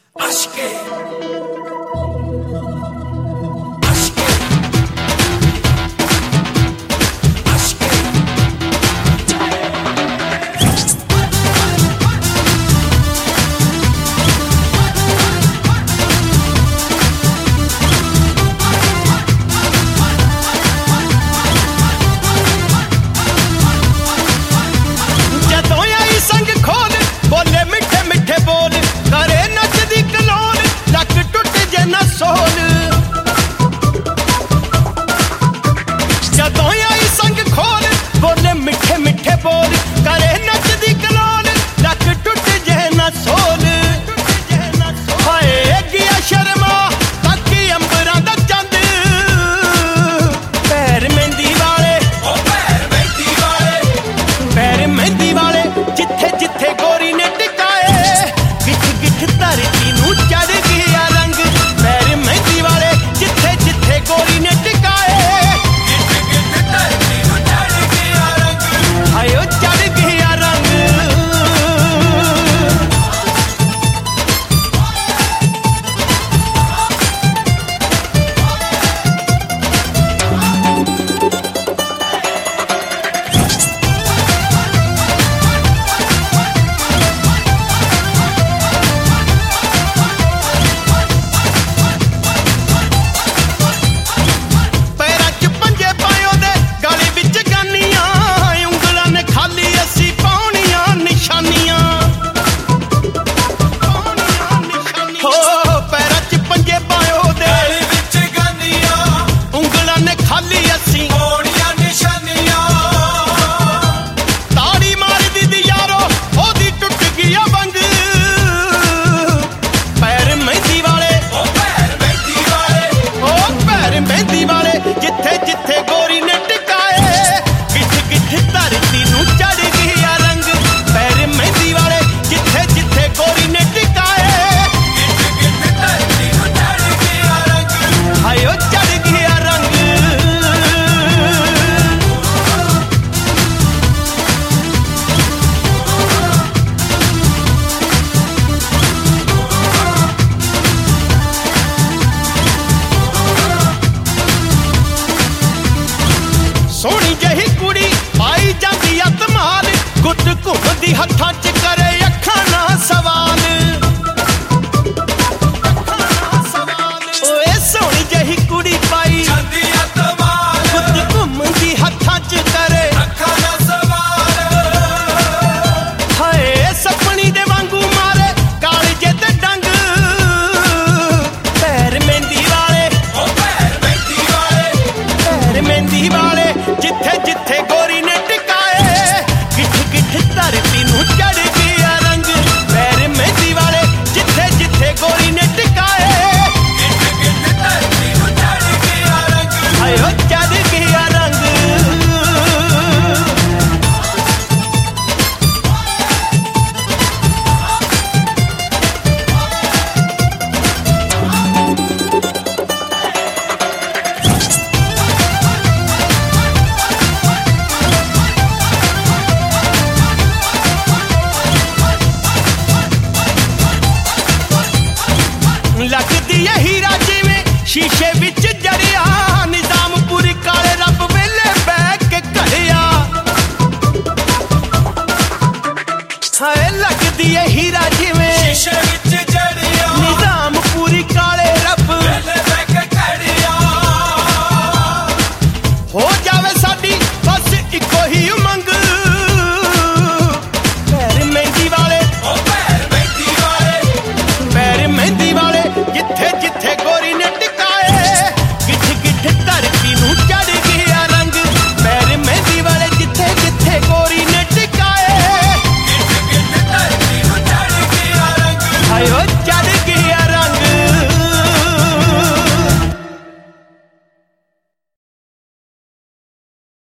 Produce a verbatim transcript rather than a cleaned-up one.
सोहनी जही कुड़ी पाई जांदी आ धमाल, गुट घुमदी हत्थां च करे अखां ना सवाल। ओए सोहनी जही कुड़ी पाई जांदी आ धमाल, गुट घुमदी हत्थां च करे अखां ना सवाल। हाय सपनी दे वांगू मारे कालजे ते डंग, पैर मेहंदी वाले ओ पैर मेहंदी वाले, पैर मेहंदी वाले जिथे जिथे गोरी ने टिकाए, गिठ गिठ धरती नूं चढ़ गया रंग। पैर मेहंदी वाले जिथे जिथे गोरी ने टिकाए, गिठ गिठ धरती नूं चढ़ गया रंग। हाय ओ चढ़ गया रंग। लगदी है हीरा जिवें शीशे विच जड़ी,